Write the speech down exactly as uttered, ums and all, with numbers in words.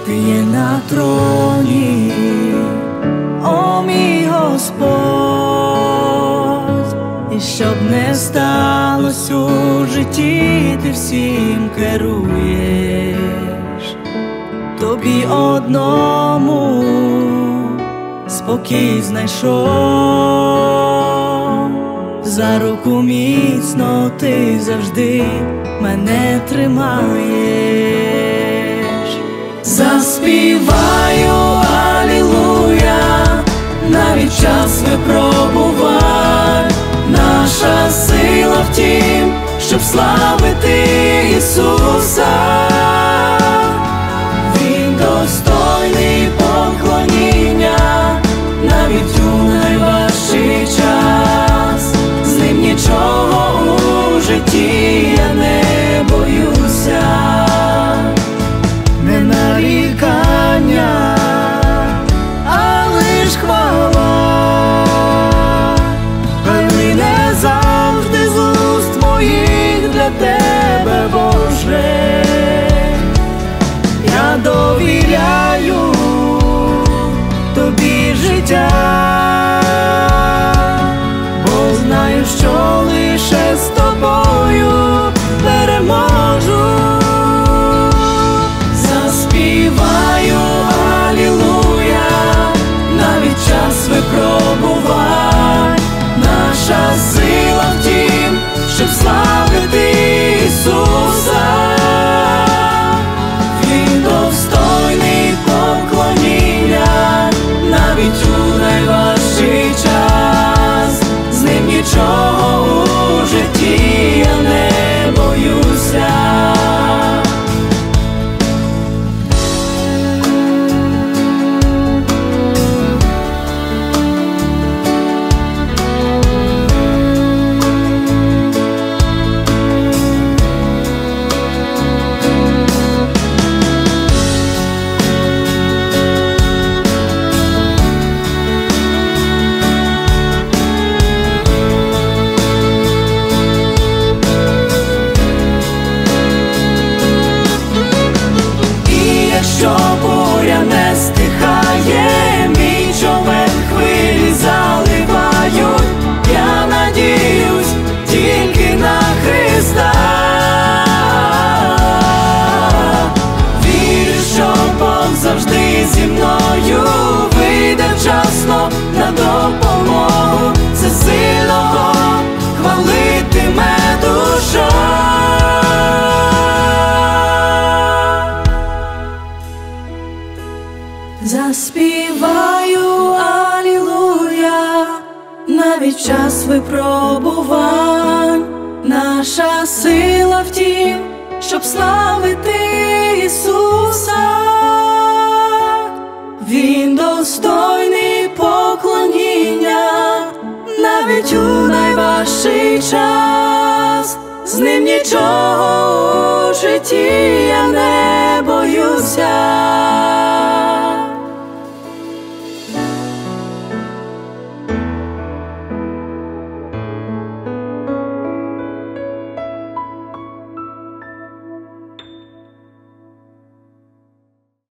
Ти є на троні, о мій Господь, і щоб не сталося у житті, ти всім керуєш. Тобі одному спокій знайшов, за руку міцно ти завжди мене тримаєш. Заспіваю алілуя, навіть час випробувань. Наша сила в тім, щоб славити Ісуса. Він достойний поклоніння, навіть у найважчий час. З ним нічого у житті я не боюся. Не нарікання, а лиш хвала. Хай лине завжди з уст моїх для тебе, Боже. Я довіряю тобі життя, бо знаю, що лише з тобою переможу. Заспіваю алілуя, навіть час випробувань. Наша сила в тім, щоб славити Ісуса. Він достойний поклоніння, навіть у найважчий час. З ним нічого у житті я не боюся. Що буря не стихає, мій човен хвилі заливають. Я надіюсь тільки на Христа. Вірю, що Бог завжди зі мною, вийде вчасно на допомогу. Це сильного хвалитиме душа. Заспіваю алілуя, навіть в час випробувань. Наша сила в тім, щоб славити Ісуса. Він достойний поклоніння, навіть у найважчий час. З ним нічого у житті я не боюся.